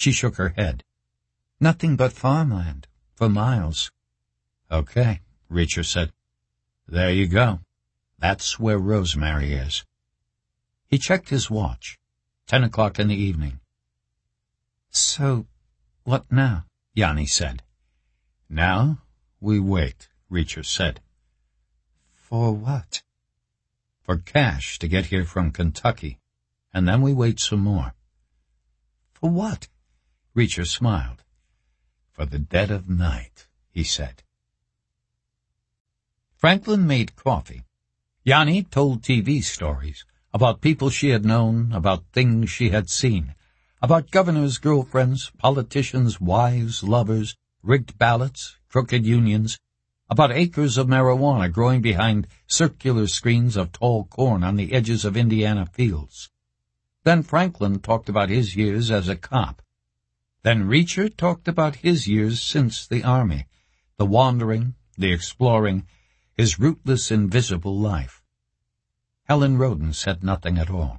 She shook her head. Nothing but farmland, for miles. Okay, Reacher said. There you go. That's where Rosemary is. He checked his watch. 10 o'clock in the evening. So, what now? Yanni said. Now, we wait, Reacher said. For what? For Cash to get here from Kentucky, and then we wait some more. For what? Reacher smiled. For the dead of night, he said. Franklin made coffee. Yanni told TV stories about people she had known, about things she had seen, about governors' girlfriends, politicians' wives, lovers, rigged ballots, crooked unions, about acres of marijuana growing behind circular screens of tall corn on the edges of Indiana fields. Then Franklin talked about his years as a cop. Then Reacher talked about his years since the Army, the wandering, the exploring, his rootless, invisible life. Helen Roden said nothing at all.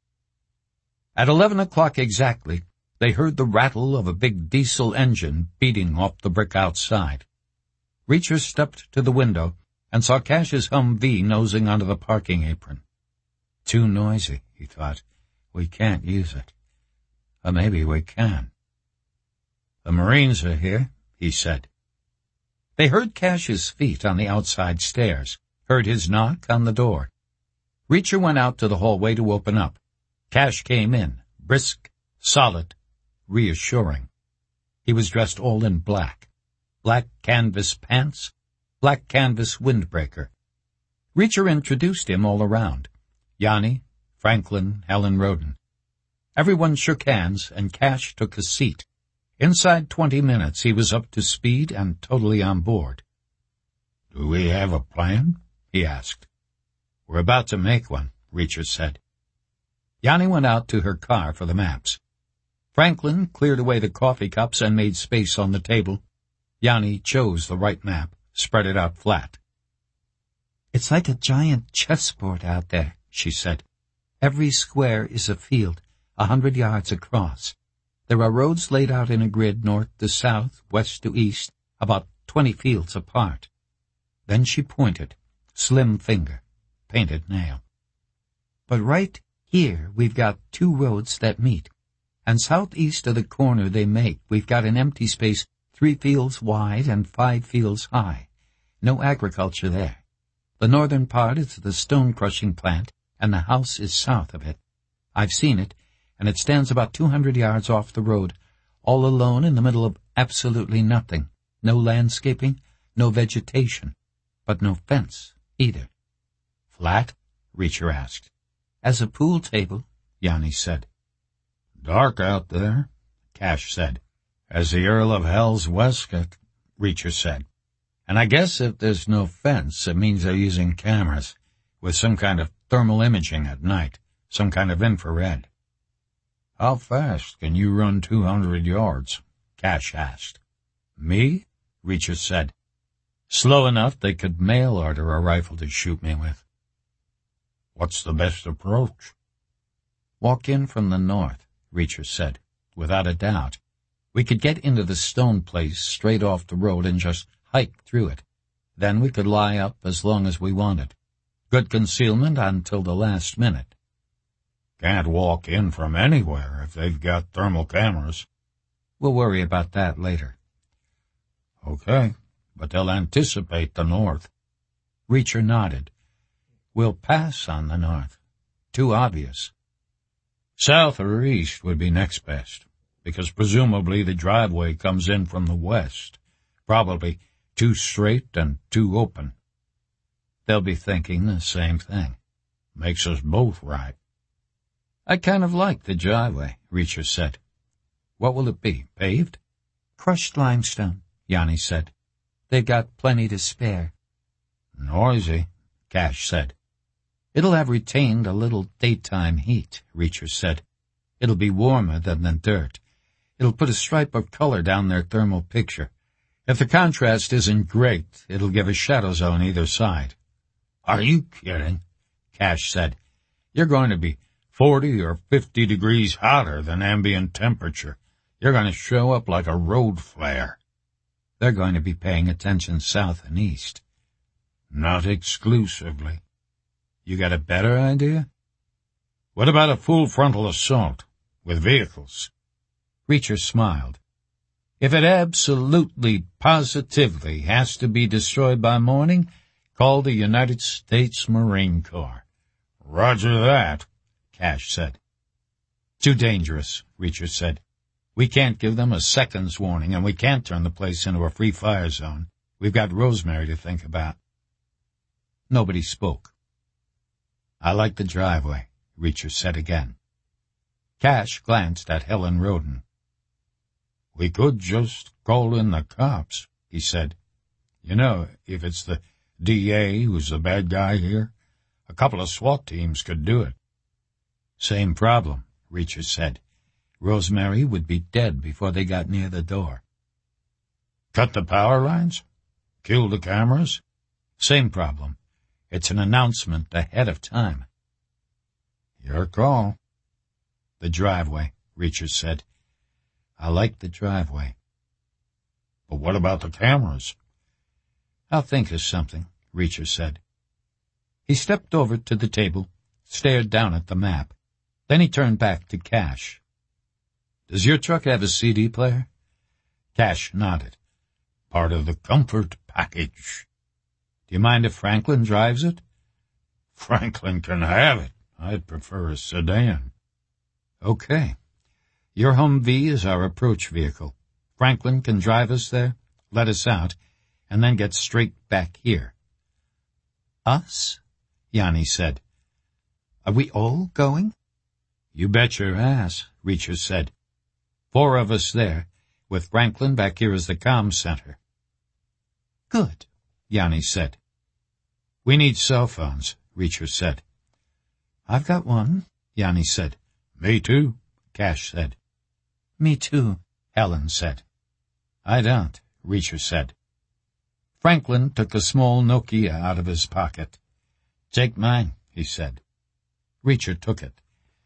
At 11 o'clock exactly, they heard the rattle of a big diesel engine beating off the brick outside. Reacher stepped to the window and saw Cash's Humvee nosing onto the parking apron. Too noisy, he thought. We can't use it. Or maybe we can. The Marines are here, he said. They heard Cash's feet on the outside stairs, heard his knock on the door. Reacher went out to the hallway to open up. Cash came in, brisk, solid, reassuring. He was dressed all in black. Black canvas pants, black canvas windbreaker. Reacher introduced him all around. Yanni, Franklin, Helen Roden. Everyone shook hands, and Cash took a seat. Inside 20 minutes, he was up to speed and totally on board. Do we have a plan? He asked. We're about to make one, Reacher said. Yanni went out to her car for the maps. Franklin cleared away the coffee cups and made space on the table. Yanni chose the right map, spread it out flat. It's like a giant chessboard out there, she said. Every square is a field, 100 yards across. There are roads laid out in a grid north to south, west to east, about 20 fields apart. Then she pointed, slim finger, painted nail. But right here we've got 2 roads that meet, and southeast of the corner they make we've got an empty space 3 fields wide and 5 fields high. No agriculture there. The northern part is the stone-crushing plant, and the house is south of it. I've seen it, and it stands about 200 yards off the road, all alone in the middle of absolutely nothing. No landscaping, no vegetation, but no fence either. Flat? Reacher asked. As a pool table, Yanni said. Dark out there, Cash said. As the Earl of Hell's waistcoat, Reacher said. And I guess if there's no fence, it means they're using cameras, with some kind of thermal imaging at night, some kind of infrared. How fast can you run 200 yards? Cash asked. Me? Reacher said. Slow enough they could mail order a rifle to shoot me with. What's the best approach? Walk in from the north, Reacher said, without a doubt. We could get into the stone place straight off the road and just hike through it. Then we could lie up as long as we wanted. Good concealment until the last minute. Can't walk in from anywhere if they've got thermal cameras. We'll worry about that later. Okay, but they'll anticipate the north. Reacher nodded. We'll pass on the north. Too obvious. South or east would be next best, because presumably the driveway comes in from the west. Probably too straight and too open. They'll be thinking the same thing. Makes us both right. I kind of like the driveway, Reacher said. What will it be, paved? Crushed limestone, Yanni said. They've got plenty to spare. Noisy, Cash said. It'll have retained a little daytime heat, Reacher said. It'll be warmer than the dirt. It'll put a stripe of color down their thermal picture. If the contrast isn't great, it'll give a shadow zone either side. Are you kidding? Cash said. You're going to be 40 or 50 degrees hotter than ambient temperature. You're going to show up like a road flare. They're going to be paying attention south and east. Not exclusively. You got a better idea? What about a full frontal assault, with vehicles? Reacher smiled. If it absolutely, positively has to be destroyed by morning, call the United States Marine Corps. Roger that, Cash said. Too dangerous, Reacher said. We can't give them a second's warning, and we can't turn the place into a free fire zone. We've got Rosemary to think about. Nobody spoke. I like the driveway, Reacher said again. Cash glanced at Helen Roden. We could just call in the cops, he said. You know, if it's the DA who's the bad guy here, a couple of SWAT teams could do it. Same problem, Reacher said. Rosemary would be dead before they got near the door. Cut the power lines? Kill the cameras? Same problem. It's an announcement ahead of time. Your call. The driveway, Reacher said. I like the driveway. But what about the cameras? I'll think of something, Reacher said. He stepped over to the table, stared down at the map. Then he turned back to Cash. Does your truck have a CD player? Cash nodded. Part of the comfort package. Do you mind if Franklin drives it? Franklin can have it. I'd prefer a sedan. Okay. Your Humvee is our approach vehicle. Franklin can drive us there, let us out, and then get straight back here. Us? Yanni said. Are we all going? You bet your ass, Reacher said. 4 of us there, with Franklin back here as the comm center. Good, Yanni said. We need cell phones, Reacher said. I've got one, Yanni said. Me too, Cash said. Me too, Helen said. I don't, Reacher said. Franklin took a small Nokia out of his pocket. Take mine, he said. Reacher took it.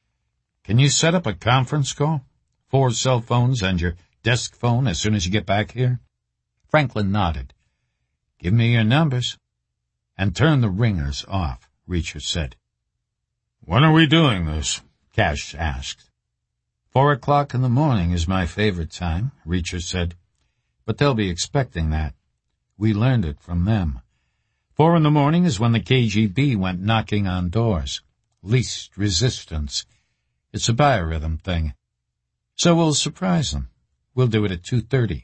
Can you set up a conference call? 4 cell phones and your desk phone as soon as you get back here? Franklin nodded. Give me your numbers. And turn the ringers off, Reacher said. When are we doing this? Cash asked. 4 o'clock in the morning is my favorite time, Reacher said. But they'll be expecting that. We learned it from them. 4 in the morning is when the KGB went knocking on doors. Least resistance. It's a biorhythm thing. So we'll surprise them. We'll do it at 2:30.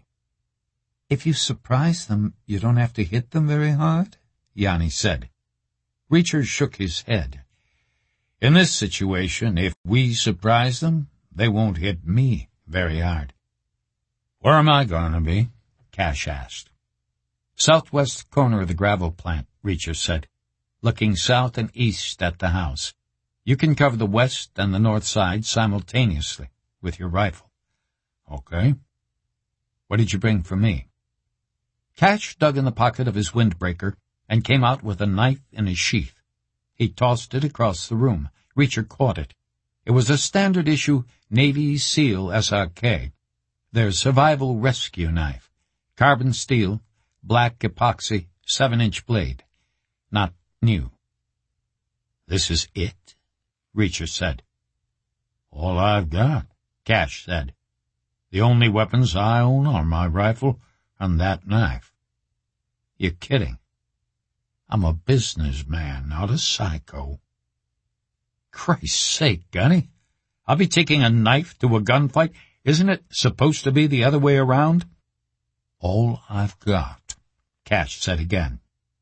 If you surprise them, you don't have to hit them very hard, Yanni said. Reacher shook his head. In this situation, if we surprise them, they won't hit me very hard. Where am I going to be? Cash asked. Southwest corner of the gravel plant, Reacher said, looking south and east at the house. You can cover the west and the north side simultaneously with your rifle. Okay. What did you bring for me? Cash dug in the pocket of his windbreaker and came out with a knife in his sheath. He tossed it across the room. Reacher caught it. It was a standard issue Navy SEAL SRK, their survival rescue knife. Carbon steel, black epoxy, 7-inch blade. Not new. This is it? Reacher said. All I've got, Cash said. The only weapons I own are my rifle and that knife. You're kidding. I'm a businessman, not a psycho. Christ's sake, Gunny. I'll be taking a knife to a gunfight. Isn't it supposed to be the other way around? All I've got, Cash said again.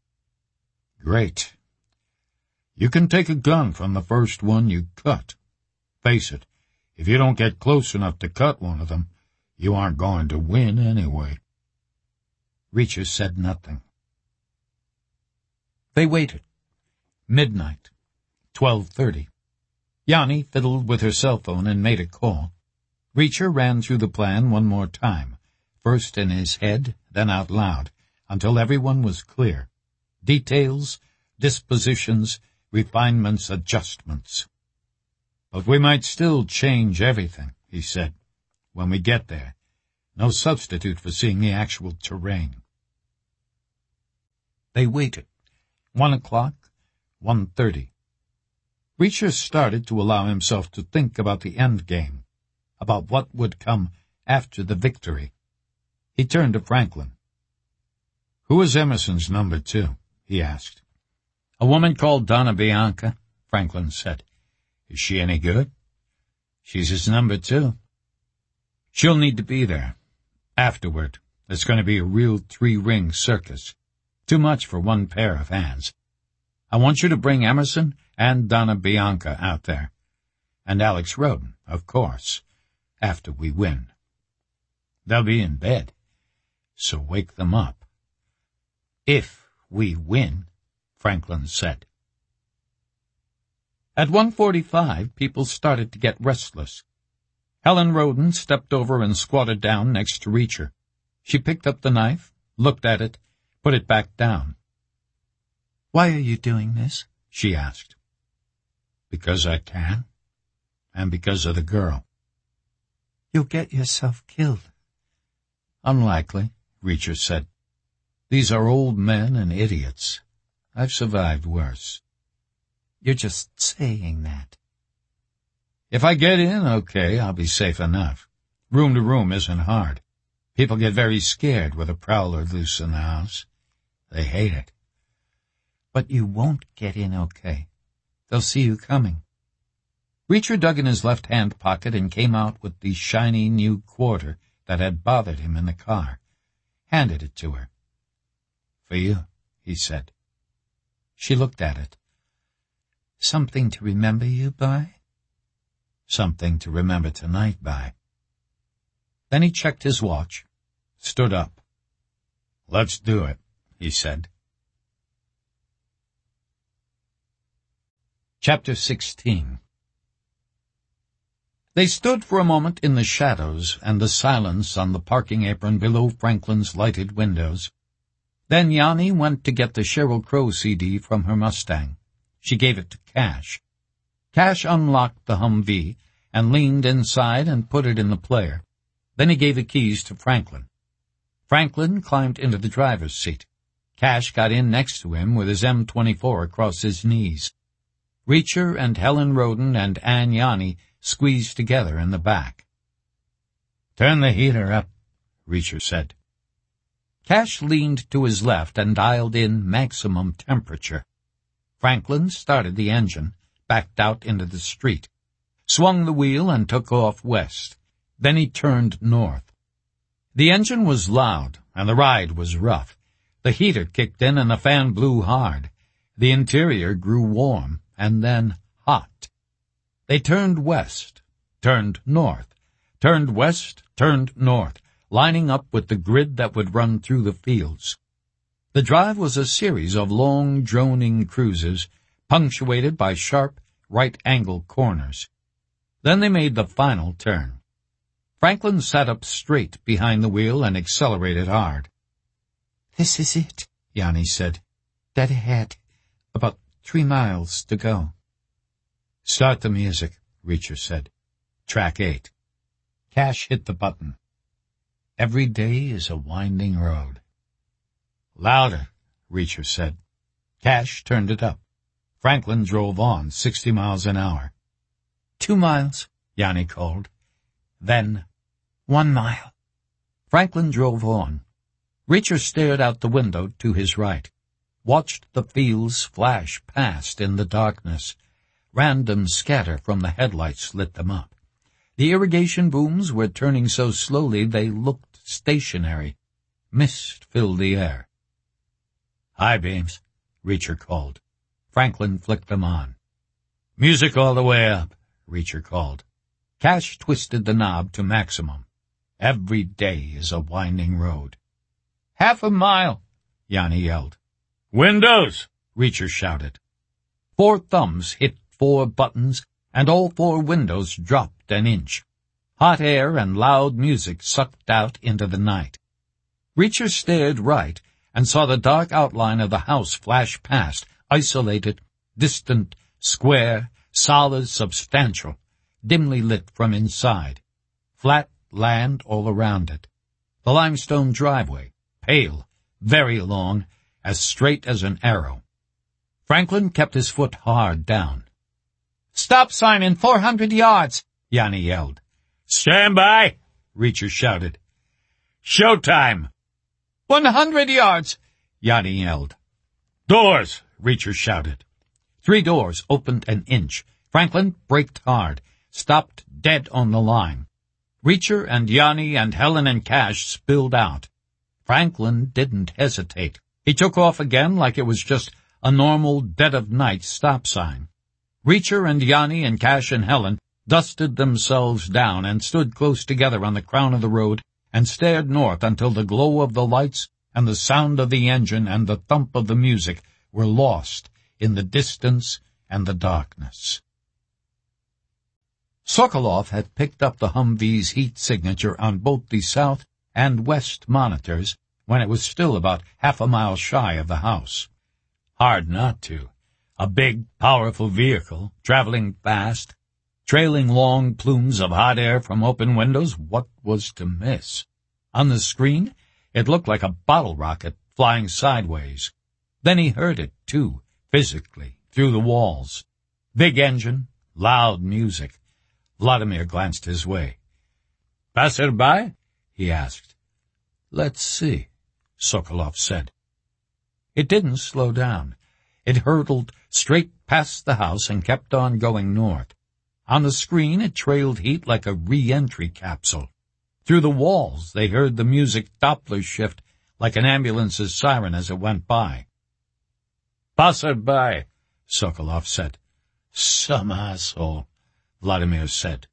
Great. You can take a gun from the first one you cut. Face it, if you don't get close enough to cut one of them, you aren't going to win anyway. Reacher said nothing. They waited. Midnight. 12:30. Yanni fiddled with her cell phone and made a call. Reacher ran through the plan one more time, first in his head, then out loud, until everyone was clear. Details, dispositions, refinements, adjustments. But we might still change everything, he said. when we get there. No substitute for seeing the actual terrain. They waited. 1 o'clock, 1:30. Reacher started to allow himself to think about the end game, about what would come after the victory. He turned to Franklin. "Who is Emerson's number 2? He asked. "A woman called Donna Bianca," Franklin said. "Is she any good?" "She's his number 2. "She'll need to be there. Afterward, it's going to be a real 3-ring circus. Too much for one pair of hands. I want you to bring Emerson and Donna Bianca out there. And Alex Roden, of course, after we win. They'll be in bed, so wake them up." "If we win," Franklin said. At 1:45, people started to get restless. Helen Roden stepped over and squatted down next to Reacher. She picked up the knife, looked at it, put it back down. "Why are you doing this?" she asked. "Because I can, and because of the girl." "You'll get yourself killed." "Unlikely," Reacher said. "These are old men and idiots. I've survived worse." "You're just saying that." "If I get in, okay, I'll be safe enough. Room to room isn't hard. People get very scared with a prowler loose in the house. They hate it." "But you won't get in okay. They'll see you coming." Reacher dug in his left-hand pocket and came out with the shiny new quarter that had bothered him in the car. Handed it to her. "For you," he said. She looked at it. "Something to remember you by?" "Something to remember tonight by." Then he checked his watch, stood up. "Let's do it," he said. Chapter 16. They stood for a moment in the shadows and the silence on the parking apron below Franklin's lighted windows. Then Yanni went to get the Sheryl Crow CD from her Mustang. She gave it to Cash. Cash unlocked the Humvee and leaned inside and put it in the player. Then he gave the keys to Franklin. Franklin climbed into the driver's seat. Cash got in next to him with his M24 across his knees. Reacher and Helen Roden and Ann Yanni squeezed together in the back. "Turn the heater up," Reacher said. Cash leaned to his left and dialed in maximum temperature. Franklin started the engine, backed out into the street, swung the wheel and took off west. Then he turned north. The engine was loud and the ride was rough. The heater kicked in and the fan blew hard. The interior grew warm and then hot. They turned west, turned north, turned west, turned north, lining up with the grid that would run through the fields. The drive was a series of long, droning cruises, punctuated by sharp, right-angle corners. Then they made the final turn. Franklin sat up straight behind the wheel and accelerated hard. "This is it," Yanni said. "Dead ahead. About 3 miles to go." "Start the music," Reacher said. "Track 8. Cash hit the button. "Every day is a winding road." "Louder," Reacher said. Cash turned it up. Franklin drove on 60 miles an hour. 2 miles, Yanni called. Then 1 mile. Franklin drove on. Reacher stared out the window to his right, watched the fields flash past in the darkness. Random scatter from the headlights lit them up. The irrigation booms were turning so slowly they looked stationary. Mist filled the air. "High beams," Reacher called. Franklin flicked them on. "Music all the way up," Reacher called. Cash twisted the knob to maximum. "Every day is a winding road." "Half a mile," Yanni yelled. "Windows!" Reacher shouted. 4 thumbs hit 4 buttons, and all 4 windows dropped an inch. Hot air and loud music sucked out into the night. Reacher stared right and saw the dark outline of the house flash past, isolated, distant, square, solid, substantial, dimly lit from inside. Flat, land all around it. The limestone driveway, pale, very long, as straight as an arrow. Franklin kept his foot hard down. "Stop sign in 400 yards, Yanni yelled. "Stand by," Reacher shouted. "Showtime." 100 yards, Yanni yelled. "Doors," Reacher shouted. 3 doors opened an inch. Franklin braked hard, stopped dead on the line. Reacher and Yanni and Helen and Cash spilled out. Franklin didn't hesitate. He took off again like it was just a normal dead-of-night stop sign. Reacher and Yanni and Cash and Helen dusted themselves down and stood close together on the crown of the road and stared north until the glow of the lights and the sound of the engine and the thump of the music were lost in the distance and the darkness. Sokolov had picked up the Humvee's heat signature on both the south and west monitors when it was still about half a mile shy of the house. Hard not to. A big, powerful vehicle, traveling fast, trailing long plumes of hot air from open windows. What was to miss? On the screen, it looked like a bottle rocket flying sideways. Then he heard it, too, physically, through the walls. Big engine, loud music. Vladimir glanced his way. "Passer-by?" he asked. "Let's see," Sokolov said. It didn't slow down. It hurtled straight past the house and kept on going north. On the screen, it trailed heat like a re-entry capsule. Through the walls, they heard the music Doppler shift like an ambulance's siren as it went by. "Passer-by," Sokolov said. "Some asshole," Vladimir said.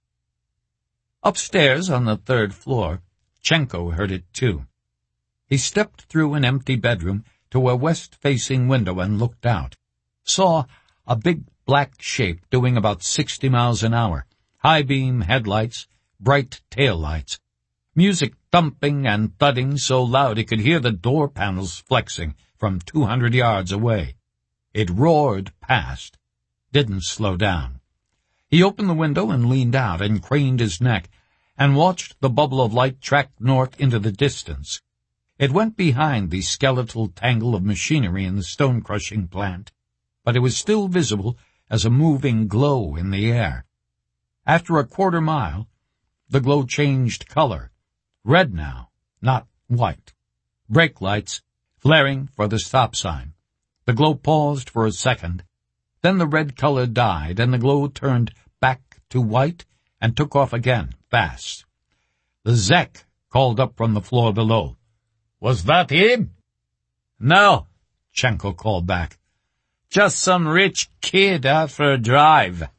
Upstairs on the 3rd floor, Chenko heard it too. He stepped through an empty bedroom to a west-facing window and looked out. Saw a big black shape doing about 60 miles an hour, high-beam headlights, bright taillights, music thumping and thudding so loud he could hear the door panels flexing from 200 yards away. It roared past, didn't slow down. He opened the window and leaned out and craned his neck and watched the bubble of light track north into the distance. It went behind the skeletal tangle of machinery in the stone-crushing plant, but it was still visible as a moving glow in the air. After a quarter mile, the glow changed color. Red now, not white. Brake lights flaring for the stop sign. The glow paused for a second. Then the red color died, and the glow turned back to white and took off again, fast. The Zek called up from the floor below. "Was that him?" "No," Chenko called back. "Just some rich kid out for a drive."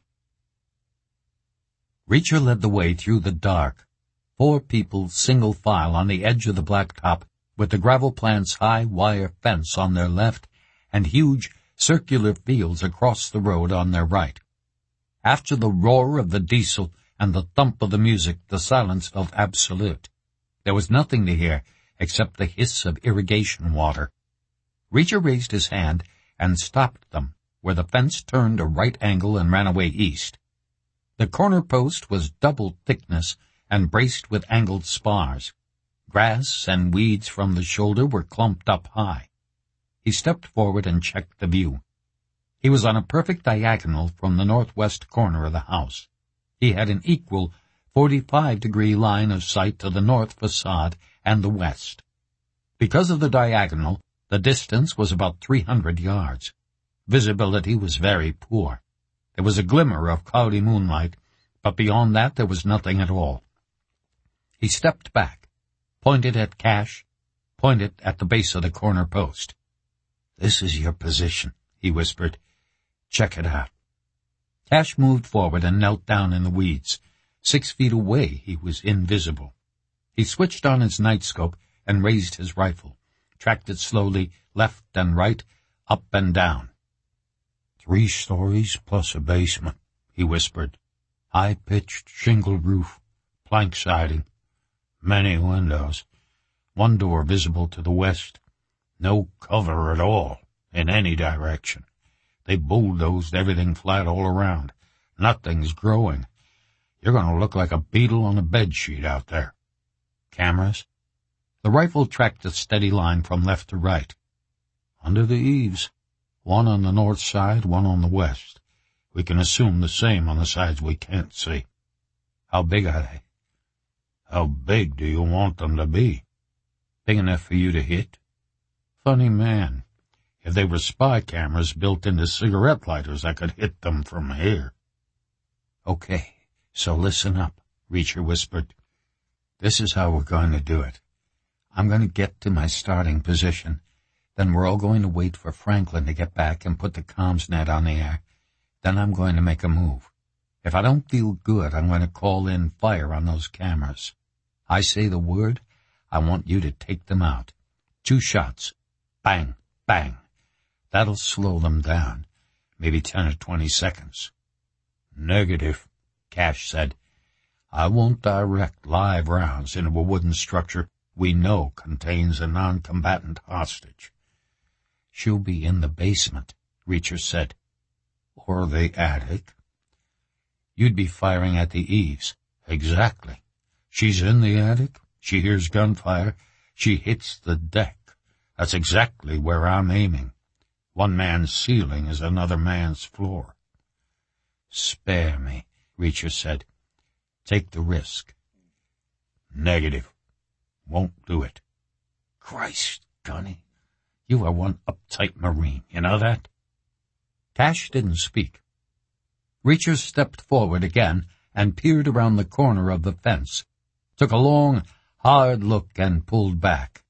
Reacher led the way through the dark. 4 people, single file, on the edge of the blacktop, with the gravel plant's high wire fence on their left and huge circular fields across the road on their right. After the roar of the diesel and the thump of the music, the silence felt absolute. There was nothing to hear except the hiss of irrigation water. Reacher raised his hand and stopped them where the fence turned a right angle and ran away east. The corner post was double thickness and braced with angled spars. Grass and weeds from the shoulder were clumped up high. He stepped forward and checked the view. He was on a perfect diagonal from the northwest corner of the house. He had an equal 45-degree line of sight to the north facade and the west. Because of the diagonal, the distance was about 300 yards. Visibility was very poor. There was a glimmer of cloudy moonlight, but beyond that there was nothing at all. He stepped back, pointed at Cash, pointed at the base of the corner post. "This is your position," he whispered. "Check it out." Cash moved forward and knelt down in the weeds. 6 feet away he was invisible. He switched on his nightscope and raised his rifle, tracked it slowly left and right, up and down. 3 stories plus a basement, he whispered. High-pitched shingle roof, plank siding, many windows, 1 door visible to the west. No cover at all, in any direction. They bulldozed everything flat all around. Nothing's growing. You're going to look like a beetle on a bedsheet out there. Cameras? The rifle tracked a steady line from left to right. Under the eaves. One on the north side, one on the west. We can assume the same on the sides we can't see. How big are they? How big do you want them to be? Big enough for you to hit? Funny man. If they were spy cameras built into cigarette lighters, I could hit them from here. Okay, so listen up, Reacher whispered. This is how we're going to do it. I'm going to get to my starting position. Then we're all going to wait for Franklin to get back and put the comms net on the air. Then I'm going to make a move. If I don't feel good, I'm going to call in fire on those cameras. I say the word, I want you to take them out. 2 shots. Bang, bang. That'll slow them down. Maybe 10 or 20 seconds. Negative, Cash said. I won't direct live rounds into a wooden structure we know contains a non-combatant hostage. She'll be in the basement, Reacher said. Or the attic. You'd be firing at the eaves. Exactly. She's in the attic. She hears gunfire. She hits the deck. That's exactly where I'm aiming. One man's ceiling is another man's floor. Spare me, Reacher said. Take the risk. Negative. Won't do it. Christ, Gunny, you are one uptight Marine, you know that? Cash didn't speak. Reacher stepped forward again and peered around the corner of the fence, took a long, hard look and pulled back.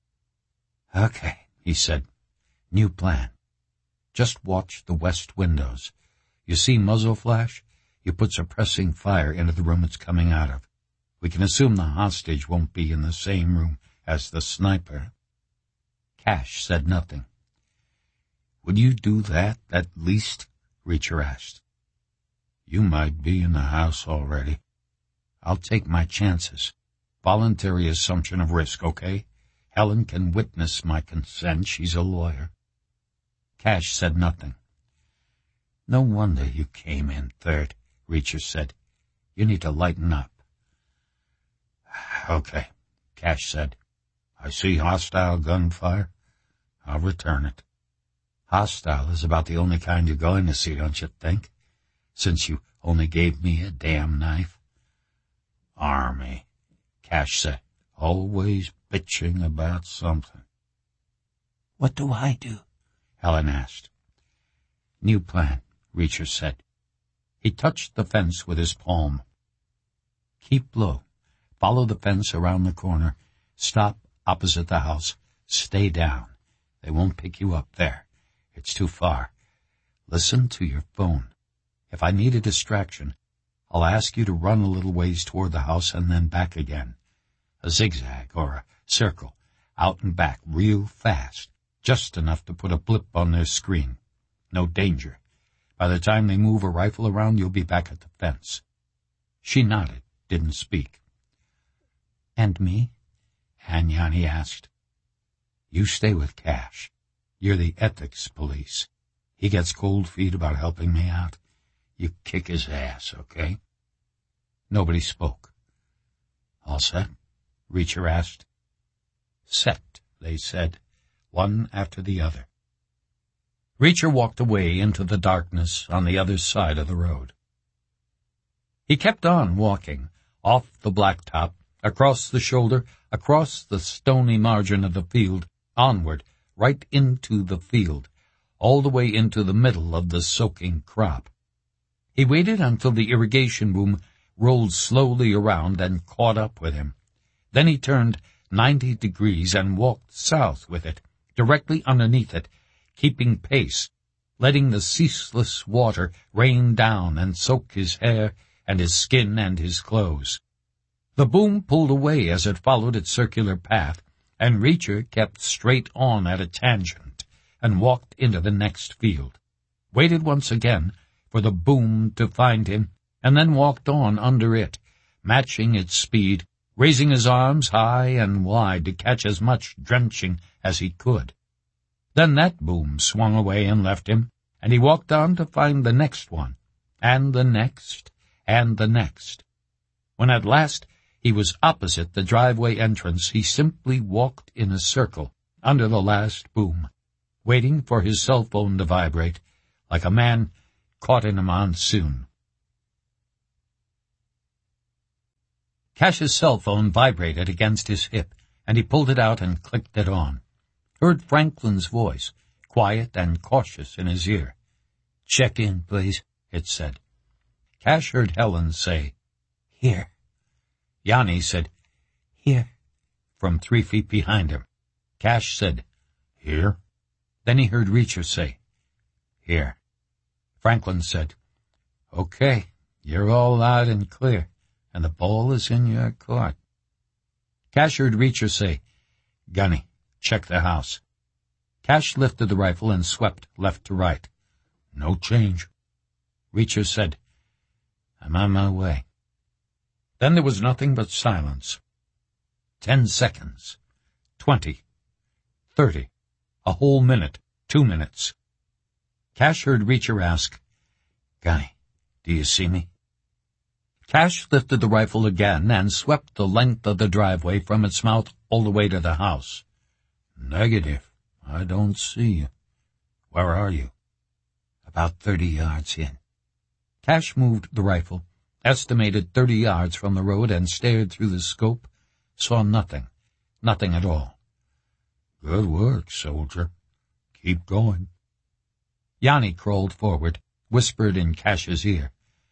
Okay, he said. New plan. Just watch the west windows. You see muzzle flash? You put suppressing fire into the room it's coming out of. We can assume the hostage won't be in the same room as the sniper. Cash said nothing. Would you do that, at least? Reacher asked. You might be in the house already. I'll take my chances. Voluntary assumption of risk, okay? Helen can witness my consent. She's a lawyer. Cash said nothing. No wonder you came in third, Reacher said. You need to lighten up. Okay, Cash said. I see hostile gunfire. I'll return it. Hostile is about the only kind you're going to see, don't you think? Since you only gave me a damn knife. Army, Cash said. Always bitching about something. What do I do? Helen asked. New plan, Reacher said. He touched the fence with his palm. Keep low. Follow the fence around the corner. Stop opposite the house. Stay down. They won't pick you up there. It's too far. Listen to your phone. If I need a distraction, I'll ask you to run a little ways toward the house and then back again. A zigzag or a circle, out and back real fast, just enough to put a blip on their screen. No danger. By the time they move a rifle around, you'll be back at the fence. She nodded, didn't speak. And me? Yanni asked. You stay with Cash. You're the ethics police. He gets cold feet about helping me out. You kick his ass, okay? Nobody spoke. All set? Reacher asked. Set, they said, one after the other. Reacher walked away into the darkness on the other side of the road. He kept on walking, off the blacktop, across the shoulder, across the stony margin of the field, onward, right into the field, all the way into the middle of the soaking crop. He waited until the irrigation boom rolled slowly around and caught up with him. Then he turned 90 degrees and walked south with it, directly underneath it, keeping pace, letting the ceaseless water rain down and soak his hair and his skin and his clothes. The boom pulled away as it followed its circular path, and Reacher kept straight on at a tangent and walked into the next field, waited once again for the boom to find him, and then walked on under it, matching its speed, raising his arms high and wide to catch as much drenching as he could. Then that boom swung away and left him, and he walked on to find the next one, and the next, and the next. When at last he was opposite the driveway entrance, he simply walked in a circle under the last boom, waiting for his cell phone to vibrate like a man caught in a monsoon. Cash's cell phone vibrated against his hip, and he pulled it out and clicked it on. Heard Franklin's voice, quiet and cautious in his ear. "Check in, please," it said. Cash heard Helen say, "Here." Yanni said, "Here," from 3 feet behind him. Cash said, "Here." Then he heard Reacher say, "Here." Franklin said, "Okay, you're all loud and clear, and the ball is in your court." Cash heard Reacher say, "Gunny, check the house." Cash lifted the rifle and swept left to right. "No change." Reacher said, "I'm on my way." Then there was nothing but silence. 10 seconds. 20. 30. A whole minute. 2 minutes. Cash heard Reacher ask, "Gunny, do you see me?" Cash lifted the rifle again and swept the length of the driveway from its mouth all the way to the house. "Negative. I don't see you. Where are you?" "About 30 yards in." Cash moved the rifle, estimated 30 yards from the road, and stared through the scope. Saw nothing. Nothing at all. "Good work, soldier. Keep going." Yanni crawled forward, whispered in Cash's ear,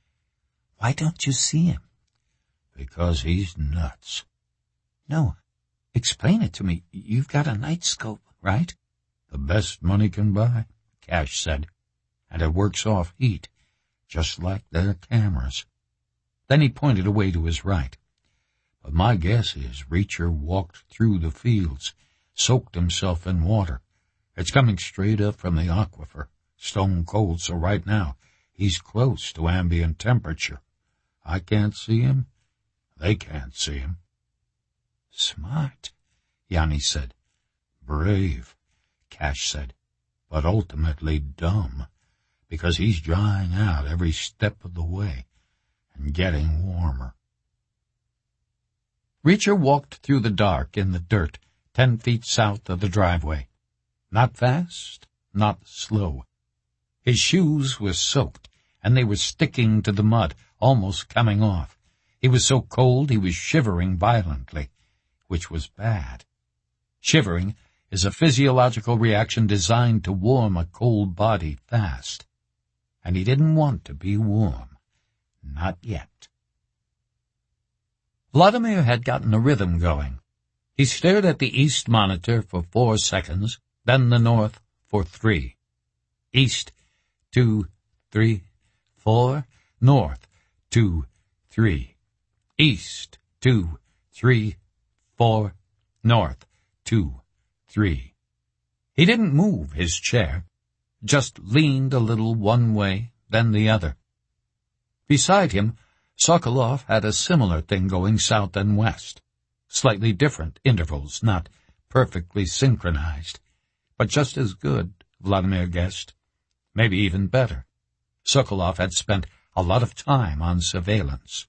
"Why don't you see him?" "Because he's nuts." "No. Explain it to me. You've got a night scope, right?" "The best money can buy," Cash said. "And it works off heat, just like their cameras." Then he pointed away to his right. "But my guess is Reacher walked through the fields, soaked himself in water. It's coming straight up from the aquifer, stone cold, so right now he's close to ambient temperature. I can't see him. They can't see him." "Smart," Yanni said. "Brave," Cash said, "but ultimately dumb, because he's drying out every step of the way and getting warmer." Reacher walked through the dark in the dirt 10 feet south of the driveway. Not fast, not slow. His shoes were soaked, and they were sticking to the mud, almost coming off. He was so cold he was shivering violently, which was bad. Shivering is a physiological reaction designed to warm a cold body fast. And he didn't want to be warm. Not yet. Vladimir had gotten a rhythm going. He stared at the east monitor for 4 seconds, then the north for 3. East, 2, 3, 4. North, 2, 3. East, 2, 3, 4. North, 2, 3. He didn't move his chair, just leaned a little one way, then the other. Beside him, Sokolov had a similar thing going south and west. Slightly different intervals, not perfectly synchronized, but just as good, Vladimir guessed. Maybe even better. Sokolov had spent a lot of time on surveillance.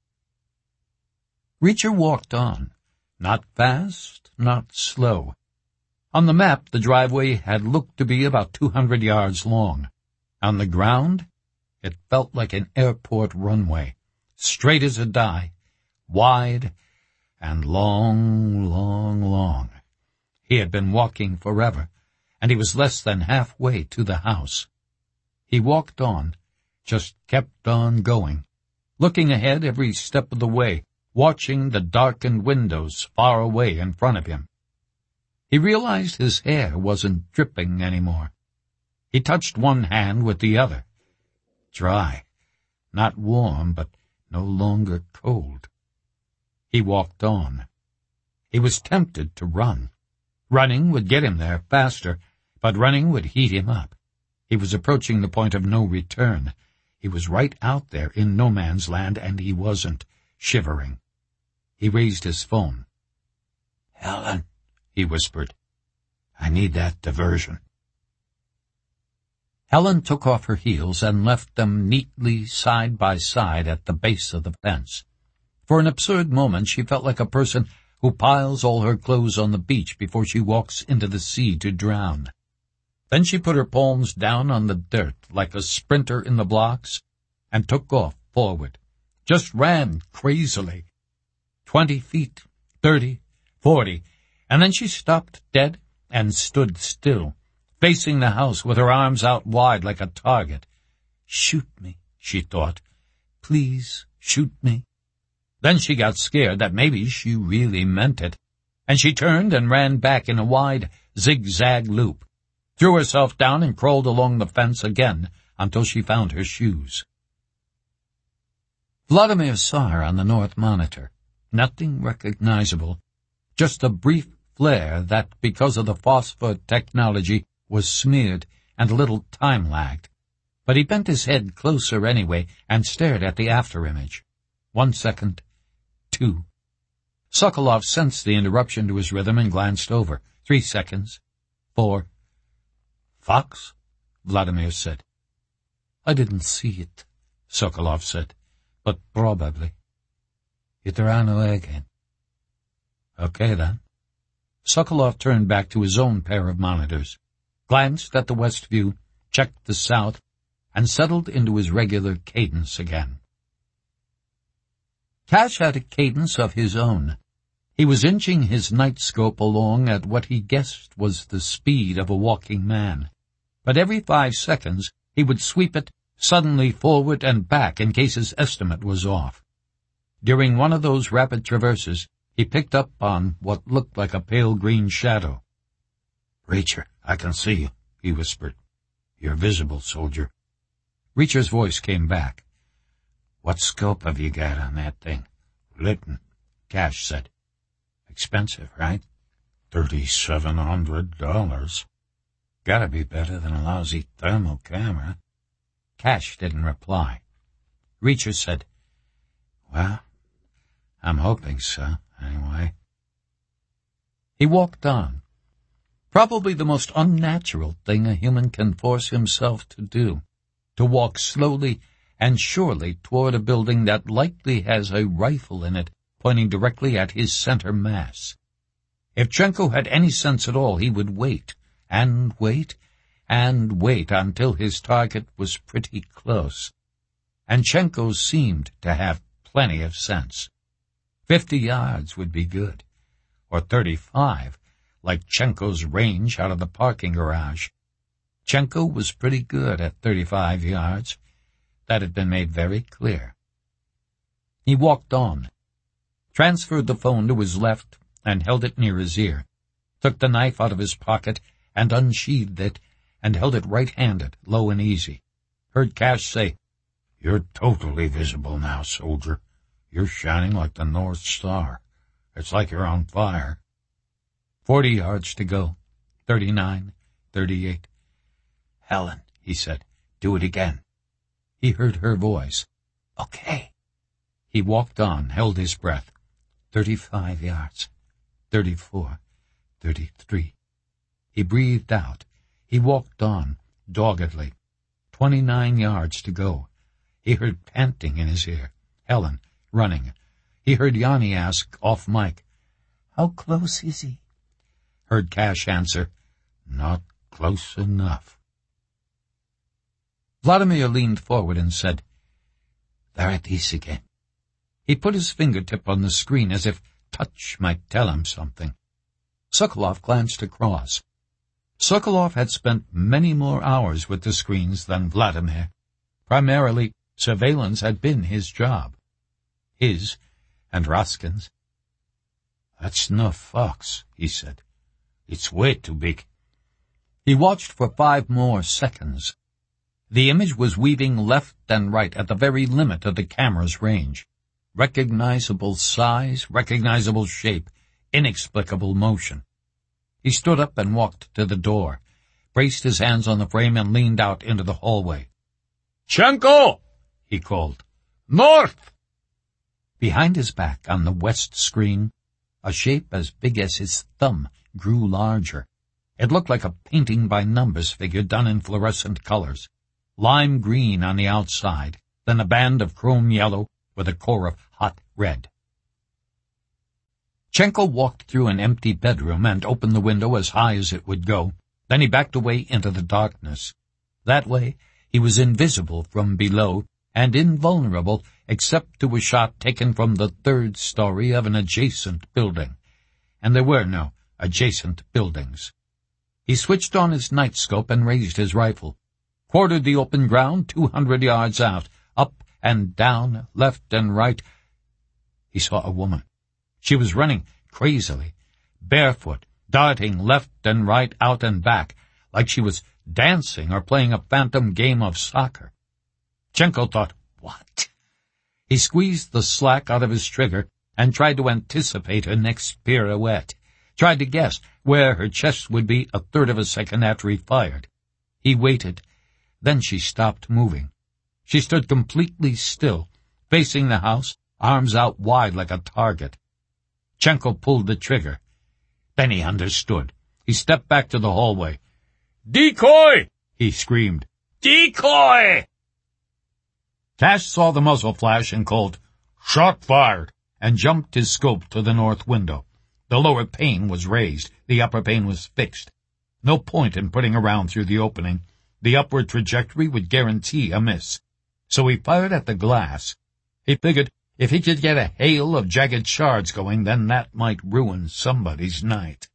Reacher walked on, not fast, not slow. On the map, the driveway had looked to be about 200 yards long. On the ground, it felt like an airport runway, straight as a die, wide and long, long, long. He had been walking forever, and he was less than halfway to the house. He walked on, just kept on going, looking ahead every step of the way, watching the darkened windows far away in front of him. He realized his hair wasn't dripping anymore. He touched one hand with the other. Dry, not warm, but no longer cold. He walked on. He was tempted to run. Running would get him there faster, but running would heat him up. He was approaching the point of no return. He was right out there in no man's land, and he wasn't shivering. He raised his phone. "Helen," he whispered, "I need that diversion." Helen took off her heels and left them neatly side by side at the base of the fence. For an absurd moment she felt like a person who piles all her clothes on the beach before she walks into the sea to drown. Then she put her palms down on the dirt like a sprinter in the blocks and took off forward. Just ran crazily. 20 feet, 30, 40, and then she stopped dead and stood still, facing the house with her arms out wide like a target. Shoot me, she thought. Please shoot me. Then she got scared that maybe she really meant it, and she turned and ran back in a wide zigzag loop, threw herself down and crawled along the fence again until she found her shoes. Vladimir saw her on the north monitor. Nothing recognizable, just a brief flare that, because of the phosphor technology, was smeared and a little time-lagged. But he bent his head closer anyway and stared at the after-image. 1 second, 2. Sokolov sensed the interruption to his rhythm and glanced over. 3 seconds, 4. Fox? Vladimir said. I didn't see it, Sokolov said, but probably. It ran away again. Okay, then. Sokolov turned back to his own pair of monitors, glanced at the west view, checked the south, and settled into his regular cadence again. Cash had a cadence of his own. He was inching his nightscope along at what he guessed was the speed of a walking man. But every 5 seconds he would sweep it suddenly forward and back in case his estimate was off. During one of those rapid traverses, he picked up on what looked like a pale green shadow. Reacher, I can see you, he whispered. You're visible, soldier. Reacher's voice came back. What scope have you got on that thing? Litton, Cash said. Expensive, right? $3,700. Gotta be better than a lousy thermal camera. Cash didn't reply. Reacher said, Well, I'm hoping so, anyway. He walked on. Probably the most unnatural thing a human can force himself to do, to walk slowly and surely toward a building that likely has a rifle in it pointing directly at his center mass. If Chenko had any sense at all, he would wait, and wait, and wait until his target was pretty close. And Chenko seemed to have plenty of sense. 50 yards would be good, or 35, like Chenko's range out of the parking garage. Chenko was pretty good at 35 yards. That had been made very clear. He walked on, transferred the phone to his left and held it near his ear, took the knife out of his pocket and unsheathed it and held it right-handed, low and easy. Heard Cash say, You're totally visible now, soldier. You're shining like the North Star. It's like you're on fire. 40 yards to go. 39, 38. Helen, he said, do it again. He heard her voice. Okay. He walked on, held his breath. 35 yards. 34, 33. He breathed out. He walked on, doggedly. 29 yards to go. He heard panting in his ear. Helen, running. He heard Yanni ask, off mic, How close is he? Heard Cash answer, Not close enough. Vladimir leaned forward and said, There it is again. He put his fingertip on the screen as if touch might tell him something. Sokolov glanced across. Sokolov had spent many more hours with the screens than Vladimir. Primarily, surveillance had been his job. His and Raskin's. That's no fox, he said. It's way too big. He watched for 5 more seconds. The image was weaving left and right at the very limit of the camera's range. Recognizable size, recognizable shape, inexplicable motion. He stood up and walked to the door, braced his hands on the frame and leaned out into the hallway. Chenko! He called. North! Behind his back, on the west screen, a shape as big as his thumb grew larger. It looked like a painting-by-numbers figure done in fluorescent colors. Lime green on the outside, then a band of chrome yellow with a core of hot red. Chenko walked through an empty bedroom and opened the window as high as it would go. Then he backed away into the darkness. That way, he was invisible from below and invulnerable except to a shot taken from the third story of an adjacent building. And there were no adjacent buildings. He switched on his nightscope and raised his rifle, quartered the open ground 200 yards out, up and down, left and right. He saw a woman. She was running crazily, barefoot, darting left and right, out and back, like she was dancing or playing a phantom game of soccer. Chenko thought, what? He squeezed the slack out of his trigger and tried to anticipate her next pirouette, tried to guess where her chest would be a third of a second after he fired. He waited. Then she stopped moving. She stood completely still, facing the house, arms out wide like a target. Chenko pulled the trigger. Then he understood. He stepped back to the hallway. "Decoy!" he screamed. "Decoy!" Cash saw the muzzle flash and called, "Shot fired," and jumped his scope to the north window. The lower pane was raised. The upper pane was fixed. No point in putting around through the opening. The upward trajectory would guarantee a miss. So he fired at the glass. He figured if he could get a hail of jagged shards going, then that might ruin somebody's night.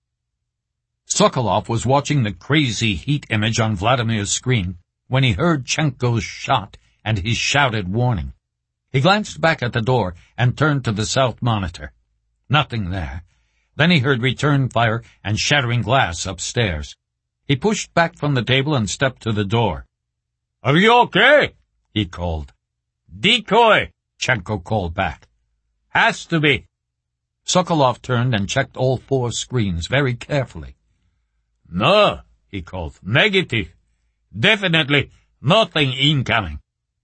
Sokolov was watching the crazy heat image on Vladimir's screen when he heard Chenko's shot and his shouted warning. He glanced back at the door and turned to the south monitor. Nothing there. Then he heard return fire and shattering glass upstairs. He pushed back from the table and stepped to the door. "Are you okay?" he called. "Decoy," Chenko called back. "Has to be." Sokolov turned and checked all four screens very carefully. "No," he called. "Negative. Definitely nothing incoming."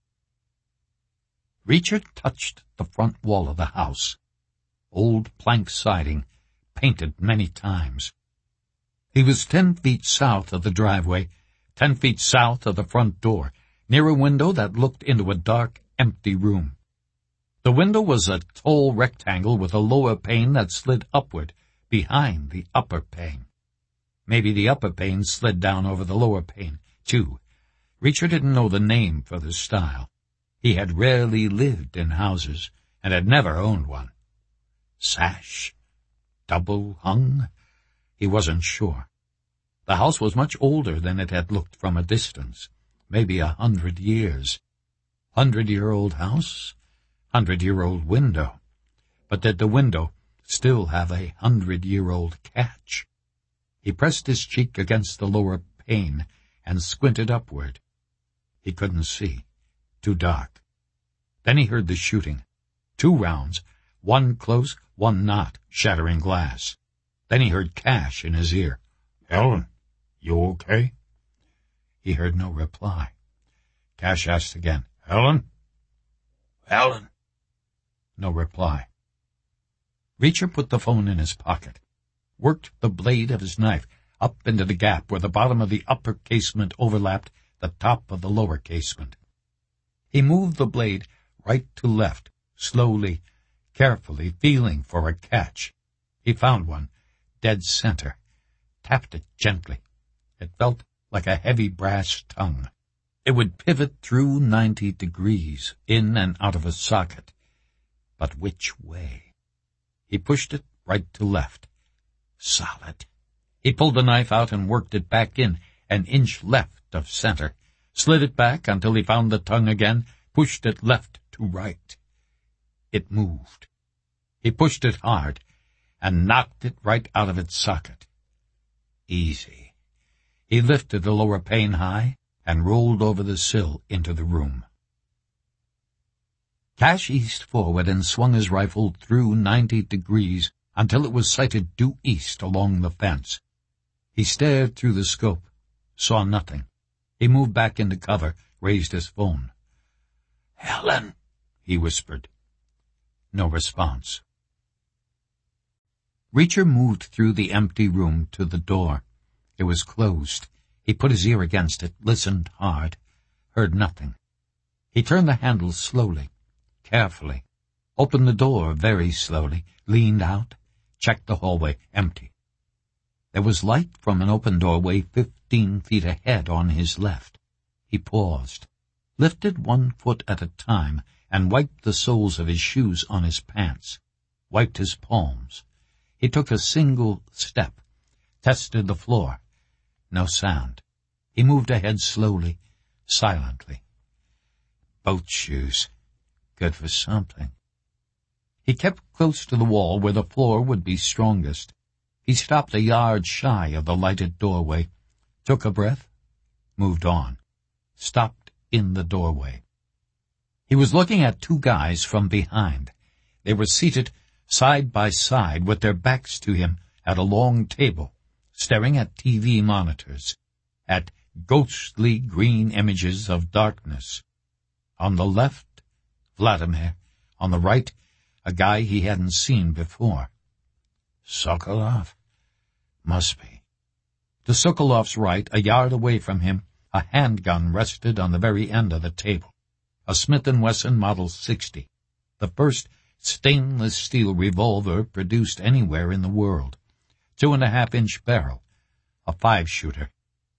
Reacher touched the front wall of the house. Old plank siding, painted many times. He was 10 feet south of the driveway, 10 feet south of the front door, near a window that looked into a dark, empty room. The window was a tall rectangle with a lower pane that slid upward behind the upper pane. Maybe the upper pane slid down over the lower pane, too. Reacher didn't know the name for the style. He had rarely lived in houses and had never owned one. Sash? Double hung? He wasn't sure. The house was much older than it had looked from a distance, maybe 100 years. 100-year-old house? 100-year-old window. But did the window still have a 100-year-old catch? He pressed his cheek against the lower pane and squinted upward. He couldn't see. Too dark. Then he heard the shooting. 2 rounds, one close, one not, shattering glass. Then he heard Cash in his ear. "Helen, you okay?" He heard no reply. Cash asked again, "Helen? Helen?" No reply. Reacher put the phone in his pocket, worked the blade of his knife up into the gap where the bottom of the upper casement overlapped the top of the lower casement. He moved the blade right to left, slowly, carefully, feeling for a catch. He found one, dead center, tapped it gently. It felt like a heavy brass tongue. It would pivot through 90 degrees, in and out of a socket. But which way? He pushed it right to left. Solid. He pulled the knife out and worked it back in, an inch left of center, slid it back until he found the tongue again, pushed it left to right. It moved. He pushed it hard and knocked it right out of its socket. Easy. He lifted the lower pane high and rolled over the sill into the room. Cash eased forward and swung his rifle through 90 degrees until it was sighted due east along the fence. He stared through the scope, saw nothing. He moved back into cover, raised his phone. "Helen," he whispered. No response. Reacher moved through the empty room to the door. It was closed. He put his ear against it, listened hard, heard nothing. He turned the handle slowly, carefully, opened the door very slowly, leaned out, checked the hallway, empty. There was light from an open doorway 15 feet ahead on his left. He paused, lifted 1 foot at a time, and wiped the soles of his shoes on his pants, wiped his palms. He took a single step, tested the floor. No sound. He moved ahead slowly, silently. Boat shoes. Good for something. He kept close to the wall where the floor would be strongest. He stopped a yard shy of the lighted doorway, took a breath, moved on, stopped in the doorway. He was looking at 2 guys from behind. They were seated side by side with their backs to him at a long table, staring at TV monitors, at ghostly green images of darkness. On the left, Vladimir. On the right, a guy he hadn't seen before. Sokolov? Must be. To Sokolov's right, a yard away from him, a handgun rested on the very end of the table. A Smith & Wesson Model 60, the first stainless steel revolver produced anywhere in the world. 2.5-inch barrel, a 5-shooter.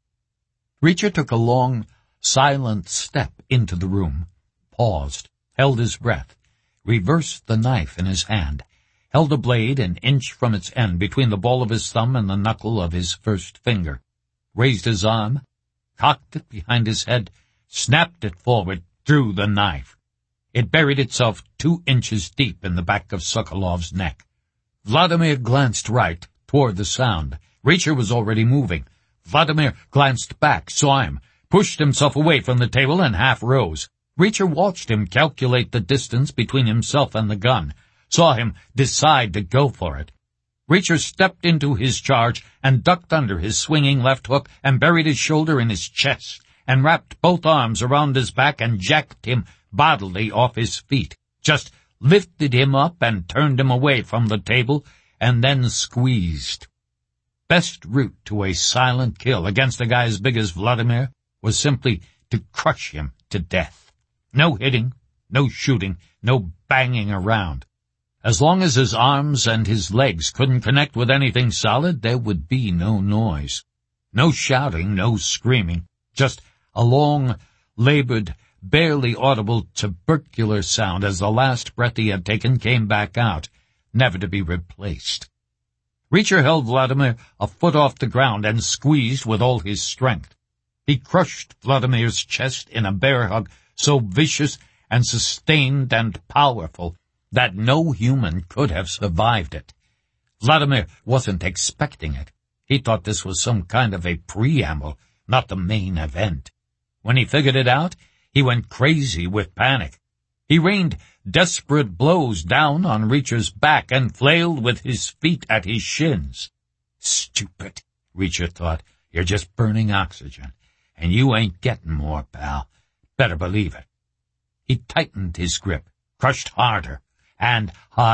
Reacher took a long, silent step into the room, paused, held his breath, reversed the knife in his hand, held a blade an inch from its end between the ball of his thumb and the knuckle of his first finger, raised his arm, cocked it behind his head, snapped it forward, drew the knife. It buried itself 2 inches deep in the back of Sokolov's neck. Vladimir glanced right, toward the sound. Reacher was already moving. Vladimir glanced back, saw him, pushed himself away from the table and half rose. Reacher watched him calculate the distance between himself and the gun, saw him decide to go for it. Reacher stepped into his charge and ducked under his swinging left hook and buried his shoulder in his chest and wrapped both arms around his back and jacked him bodily off his feet, just lifted him up and turned him away from the table and then squeezed. Best route to a silent kill against a guy as big as Vladimir was simply to crush him to death. No hitting, no shooting, no banging around. As long as his arms and his legs couldn't connect with anything solid, there would be no noise. No shouting, no screaming, just a long, labored, barely audible tubercular sound as the last breath he had taken came back out, never to be replaced. Reacher held Vladimir a foot off the ground and squeezed with all his strength. He crushed Vladimir's chest in a bear hug so vicious and sustained and powerful that no human could have survived it. Vladimir wasn't expecting it. He thought this was some kind of a preamble, not the main event. When he figured it out, he went crazy with panic. He rained desperate blows down on Reacher's back and flailed with his feet at his shins. Stupid, Reacher thought. You're just burning oxygen, and you ain't getting more, pal. Better believe it. He tightened his grip, crushed harder, and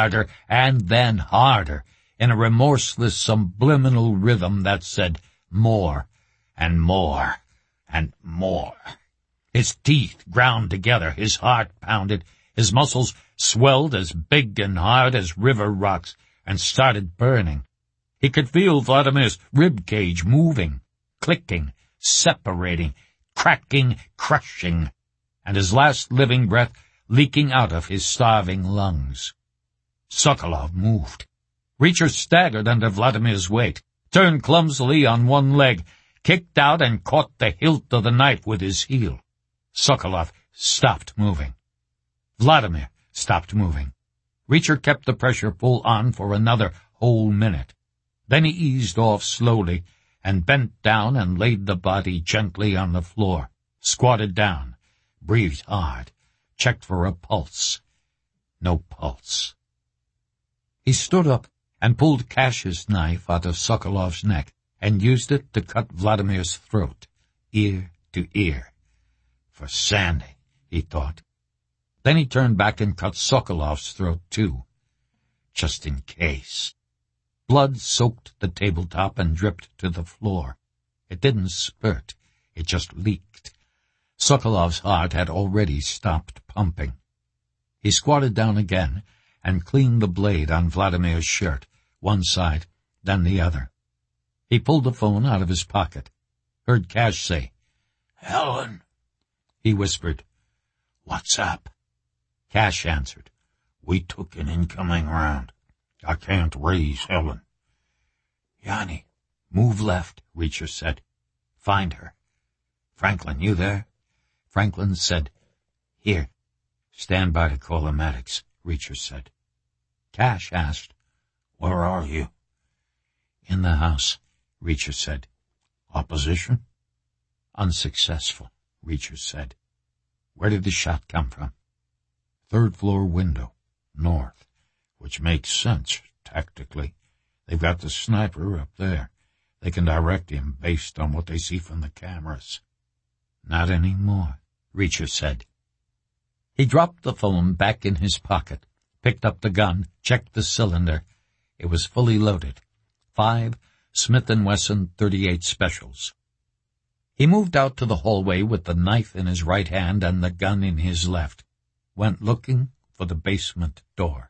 then harder, in a remorseless subliminal rhythm that said more and more and more. His teeth ground together, his heart pounded, his muscles swelled as big and hard as river rocks and started burning. He could feel Vladimir's rib cage moving, clicking, separating, cracking, crushing, and his last living breath leaking out of his starving lungs. Sokolov moved. Reacher staggered under Vladimir's weight, turned clumsily on one leg, kicked out and caught the hilt of the knife with his heel. Sokolov stopped moving. Vladimir stopped moving. Reacher kept the pressure full on for another whole minute. Then he eased off slowly and bent down and laid the body gently on the floor, squatted down, breathed hard, checked for a pulse. No pulse. He stood up and pulled Cash's knife out of Sokolov's neck and used it to cut Vladimir's throat, ear to ear. For Sandy, he thought. Then he turned back and cut Sokolov's throat, too, just in case. Blood soaked the tabletop and dripped to the floor. It didn't spurt, it just leaked. Sokolov's heart had already stopped pumping. He squatted down again and cleaned the blade on Vladimir's shirt, one side, then the other. He pulled the phone out of his pocket. Heard Cash say, "Helen," he whispered. "What's up?" Cash answered, "We took an incoming round. I can't raise Helen." "Yanni, move left," Reacher said. "Find her." "Franklin, you there?" Franklin said, "Here." "Stand by to call the medics," Reacher said. Cash asked, "Where are you?" "In the house," Reacher said. "Opposition?" "Unsuccessful," Reacher said. "Where did the shot come from?" "Third floor window, north, which makes sense, tactically. They've got the sniper up there. They can direct him based on what they see from the cameras." "Not anymore," Reacher said. He dropped the phone back in his pocket, picked up the gun, checked the cylinder. It was fully loaded. 5 Smith & Wesson .38 specials. He moved out to the hallway with the knife in his right hand and the gun in his left. Went looking for the basement door.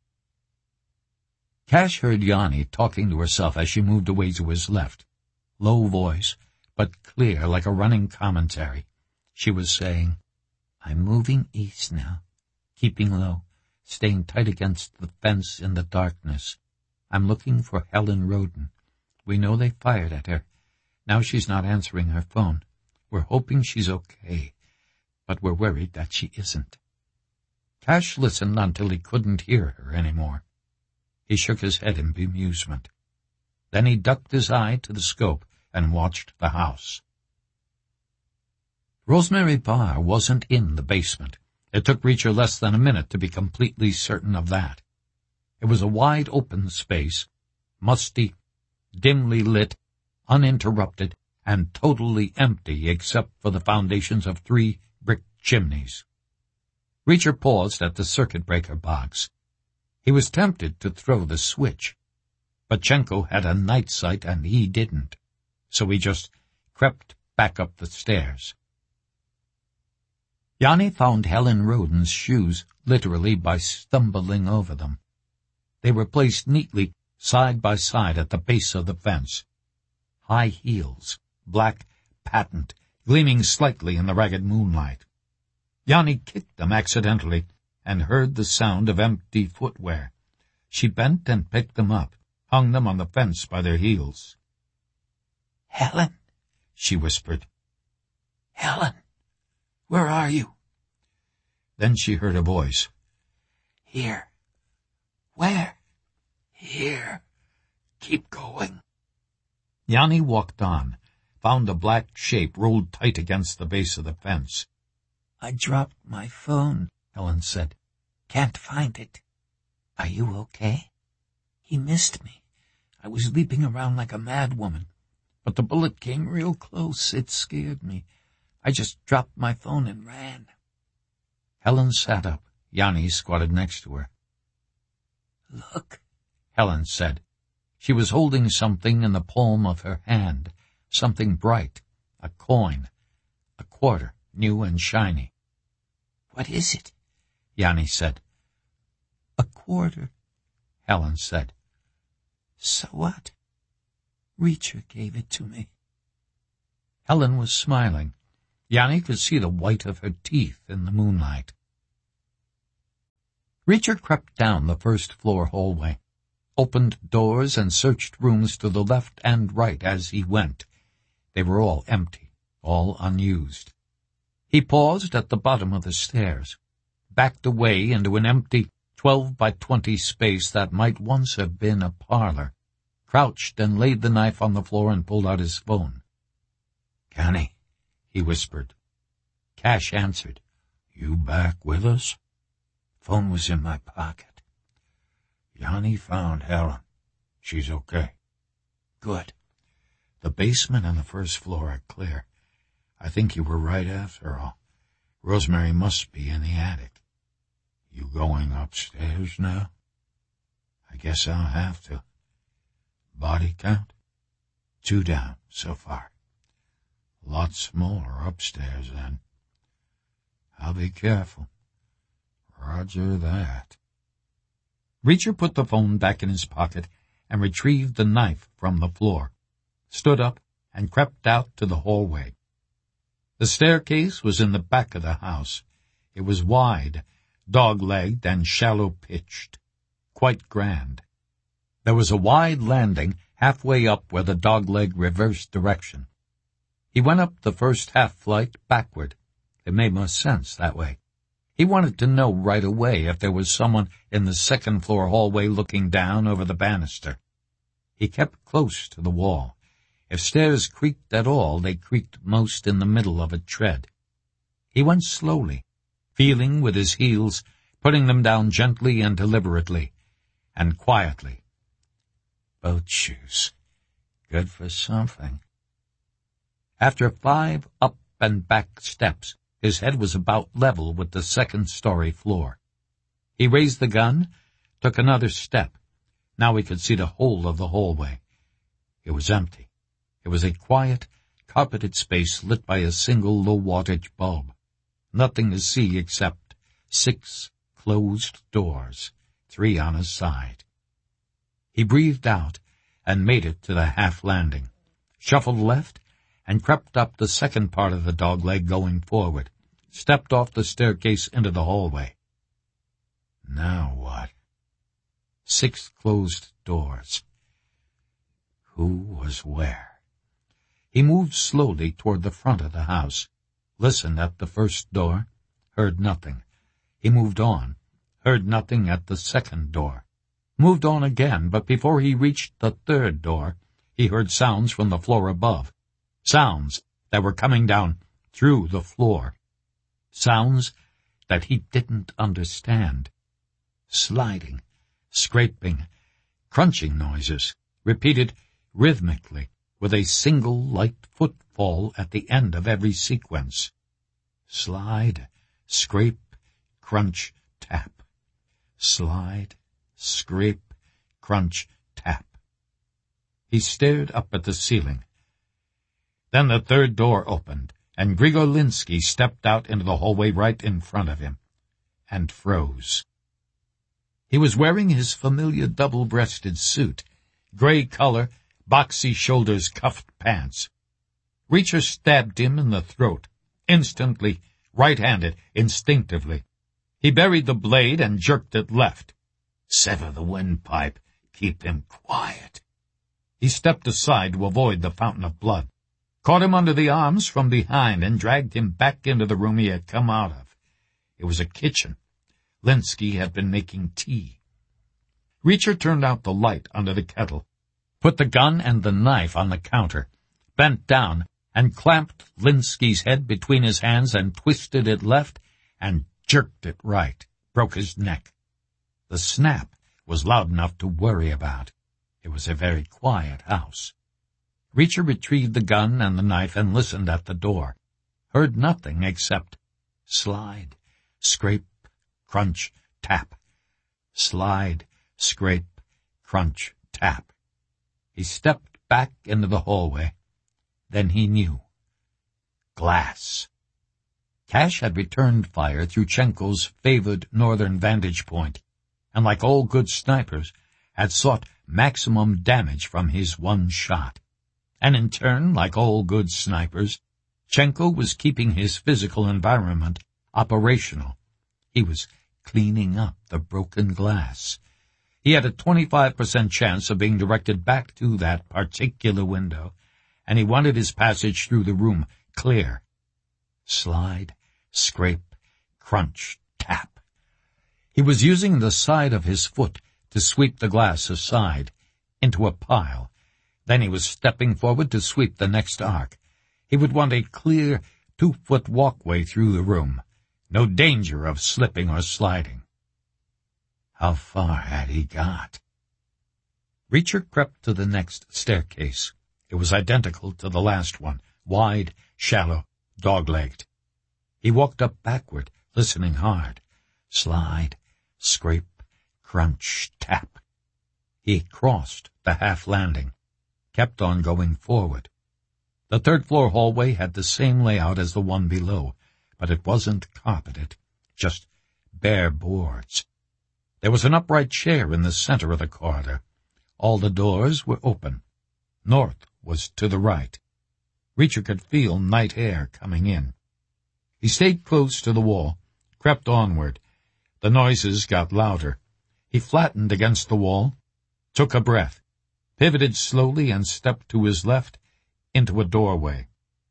Cash heard Yanni talking to herself as she moved away to his left. Low voice, but clear like a running commentary. She was saying, "I'm moving east now, keeping low, staying tight against the fence in the darkness. I'm looking for Helen Roden. We know they fired at her. Now she's not answering her phone. We're hoping she's okay, but we're worried that she isn't." Cash listened until he couldn't hear her anymore. He shook his head in bemusement. Then he ducked his eye to the scope and watched the house. Rosemary Barr wasn't in the basement. It took Reacher less than a minute to be completely certain of that. It was a wide open space, musty, dimly lit, uninterrupted, and totally empty except for the foundations of 3 brick chimneys. Reacher paused at the circuit breaker box. He was tempted to throw the switch, but Chenko had a night sight and he didn't, so he just crept back up the stairs. Yanni found Helen Roden's shoes literally by stumbling over them. They were placed neatly side by side at the base of the fence. High heels, black, patent, gleaming slightly in the ragged moonlight. Yanni kicked them accidentally and heard the sound of empty footwear. She bent and picked them up, hung them on the fence by their heels. "Helen," she whispered. "Helen, where are you?" Then she heard a voice. "Here." "Where?" "Here. Keep going." Yanni walked on, found a black shape rolled tight against the base of the fence. "I dropped my phone," Helen said. "Can't find it." "Are you okay?" "He missed me. I was leaping around like a mad woman, but the bullet came real close. It scared me. I just dropped my phone and ran." Helen sat up. Yanni squatted next to her. "Look," Helen said. She was holding something in the palm of her hand, something bright, a coin, a quarter, new and shiny. "What is it?" Yanni said. "A quarter," Helen said. "So what?" "Reacher gave it to me." Helen was smiling. Yanni could see the white of her teeth in the moonlight. Reacher crept down the first-floor hallway, opened doors and searched rooms to the left and right as he went. They were all empty, all unused. He paused at the bottom of the stairs, backed away into an empty 12-by-20 space that might once have been a parlor, crouched and laid the knife on the floor and pulled out his phone. "Connie," he whispered. Cash answered. "You back with us?" Phone was in my pocket. "Yanni found Helen. She's okay." "Good. The basement and the first floor are clear. I think you were right after all. Rosemary must be in the attic." "You going upstairs now?" "I guess I'll have to." "Body count?" 2 down so far." "Lots more upstairs then." "I'll be careful." "Roger that." Reacher put the phone back in his pocket and retrieved the knife from the floor, stood up, and crept out to the hallway. The staircase was in the back of the house. It was wide, dog-legged, and shallow-pitched, quite grand. There was a wide landing halfway up where the dog-leg reversed direction. He went up the first half-flight backward. It made more sense that way. He wanted to know right away if there was someone in the second-floor hallway looking down over the banister. He kept close to the wall. If stairs creaked at all, they creaked most in the middle of a tread. He went slowly, feeling with his heels, putting them down gently and deliberately, and quietly. Boat shoes. Good for something. After 5 up and back steps, his head was about level with the second-story floor. He raised the gun, took another step. Now he could see the whole of the hallway. It was empty. It was a quiet, carpeted space lit by a single low-wattage bulb. Nothing to see except 6 closed doors, 3 on a side. He breathed out and made it to the half-landing, shuffled left, and crept up the second part of the dogleg going forward, stepped off the staircase into the hallway. Now what? 6 closed doors. Who was where? He moved slowly toward the front of the house, listened at the first door, heard nothing. He moved on, heard nothing at the second door. Moved on again, but before he reached the third door, he heard sounds from the floor above. Sounds that were coming down through the floor. Sounds that he didn't understand. Sliding, scraping, crunching noises, repeated rhythmically, with a single light footfall at the end of every sequence. Slide, scrape, crunch, tap. Slide, scrape, crunch, tap. He stared up at the ceiling. Then the third door opened, and Grigor Linsky stepped out into the hallway right in front of him, and froze. He was wearing his familiar double-breasted suit, gray color, boxy shoulders, cuffed pants. Reacher stabbed him in the throat, instantly, right-handed, instinctively. He buried the blade and jerked it left. Sever the windpipe. Keep him quiet. He stepped aside to avoid the fountain of blood, caught him under the arms from behind, and dragged him back into the room he had come out of. It was a kitchen. Linsky had been making tea. Reacher turned out the light under the kettle, put the gun and the knife on the counter, bent down, and clamped Linsky's head between his hands and twisted it left and jerked it right, broke his neck. The snap was loud enough to worry about. It was a very quiet house. Reacher retrieved the gun and the knife and listened at the door. Heard nothing except slide, scrape, crunch, tap. Slide, scrape, crunch, tap. He stepped back into the hallway. Then he knew. Glass. Cash had returned fire through Chenko's favored northern vantage point, and like all good snipers, had sought maximum damage from his one shot. And in turn, like all good snipers, Chenko was keeping his physical environment operational. He was cleaning up the broken glass. He had a 25% chance of being directed back to that particular window, and he wanted his passage through the room clear. Slide, scrape, crunch, tap. He was using the side of his foot to sweep the glass aside, into a pile. Then he was stepping forward to sweep the next arc. He would want a clear 2-foot walkway through the room. No danger of slipping or sliding. How far had he got? Reacher crept to the next staircase. It was identical to the last one, wide, shallow, dog-legged. He walked up backward, listening hard. Slide, scrape, crunch, tap. He crossed the half-landing, kept on going forward. The third-floor hallway had the same layout as the one below, but it wasn't carpeted, just bare boards. There was an upright chair in the center of the corridor. All the doors were open. North was to the right. Reacher could feel night air coming in. He stayed close to the wall, crept onward. The noises got louder. He flattened against the wall, took a breath, pivoted slowly and stepped to his left into a doorway.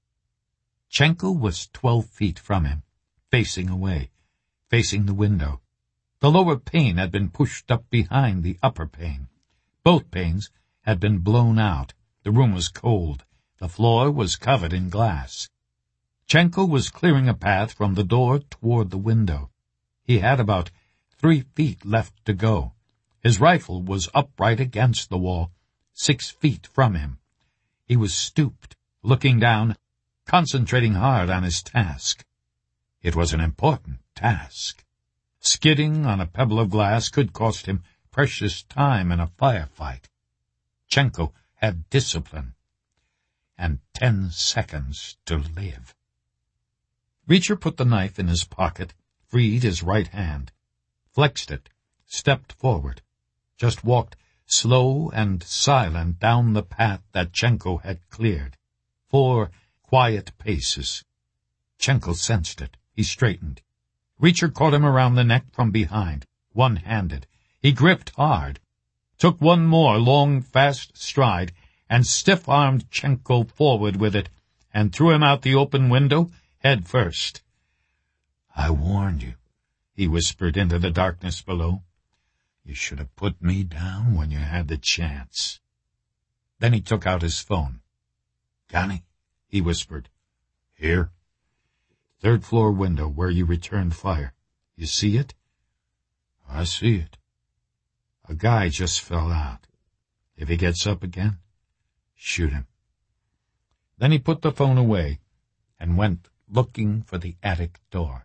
Chenko was 12 feet from him, facing away, facing the window. The lower pane had been pushed up behind the upper pane. Both panes had been blown out. The room was cold. The floor was covered in glass. Chenko was clearing a path from the door toward the window. He had about 3 feet left to go. His rifle was upright against the wall, 6 feet from him. He was stooped, looking down, concentrating hard on his task. It was an important task. Skidding on a pebble of glass could cost him precious time in a firefight. Chenko had discipline and 10 seconds to live. Reacher put the knife in his pocket, freed his right hand, flexed it, stepped forward, just walked slow and silent down the path that Chenko had cleared. 4 quiet paces. Chenko sensed it. He straightened. Reacher caught him around the neck from behind, one-handed. He gripped hard, took one more long, fast stride, and stiff-armed Chenko forward with it, and threw him out the open window, head first. "I warned you," he whispered into the darkness below. "You should have put me down when you had the chance." Then he took out his phone. "Connie," he whispered. "Here. 3rd floor window where you returned fire. You see it?" "I see it." "A guy just fell out. If he gets up again, shoot him." Then he put the phone away and went looking for the attic door.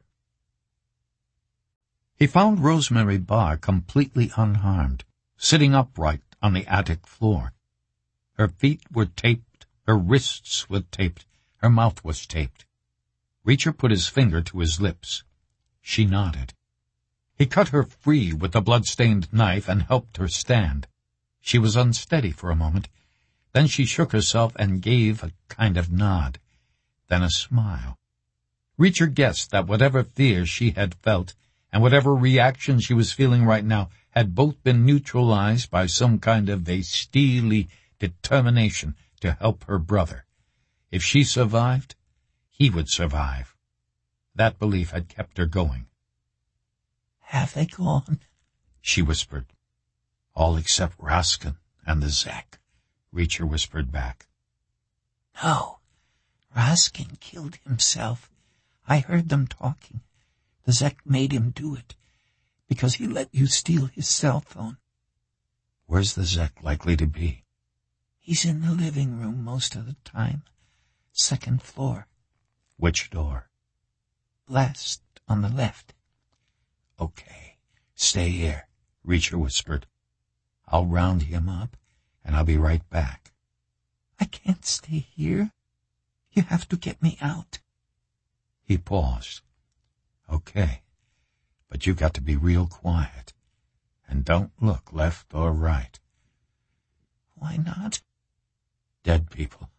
He found Rosemary Barr completely unharmed, sitting upright on the attic floor. Her feet were taped, her wrists were taped, her mouth was taped. Reacher put his finger to his lips. She nodded. He cut her free with the blood-stained knife and helped her stand. She was unsteady for a moment. Then she shook herself and gave a kind of nod, then a smile. Reacher guessed that whatever fear she had felt and whatever reaction she was feeling right now had both been neutralized by some kind of a steely determination to help her brother. If she survived, he would survive. That belief had kept her going. "Have they gone?" she whispered. "All except Raskin and the Zek," Reacher whispered back. "No, Raskin killed himself. I heard them talking. The Zek made him do it, because he let you steal his cell phone." "Where's the Zek likely to be?" "He's in the living room most of the time. 2nd floor. "Which door?" "Last on the left." "Okay, stay here," Reacher whispered. "I'll round him up, and I'll be right back." "I can't stay here. You have to get me out." He paused. "Okay, but you've got to be real quiet, and don't look left or right." "Why not?" "Dead people."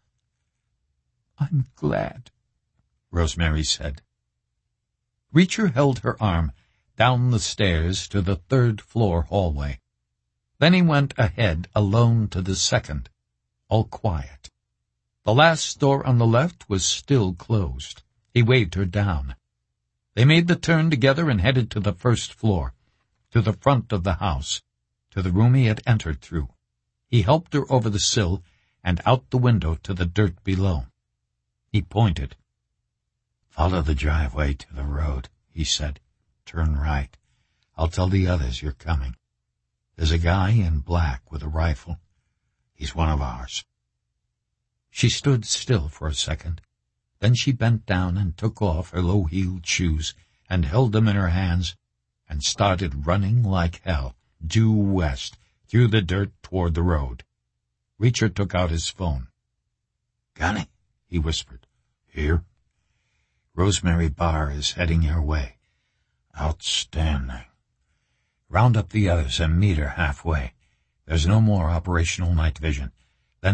"I'm glad," Rosemary said. Reacher held her arm down the stairs to the 3rd floor hallway. Then he went ahead alone to the 2nd, all quiet. The last door on the left was still closed. He waved her down. They made the turn together and headed to the 1st floor, to the front of the house, to the room he had entered through. He helped her over the sill and out the window to the dirt below. He pointed. "Follow the driveway to the road," he said. "Turn right. I'll tell the others you're coming. There's a guy in black with a rifle. He's one of ours." She stood still for a second. Then she bent down and took off her low-heeled shoes and held them in her hands and started running like hell, due west, through the dirt toward the road. Reacher took out his phone. "Connie," he whispered. "Here. Rosemary Barr is heading your way. Outstanding. Round up the others and meet her halfway. There's no more operational night vision.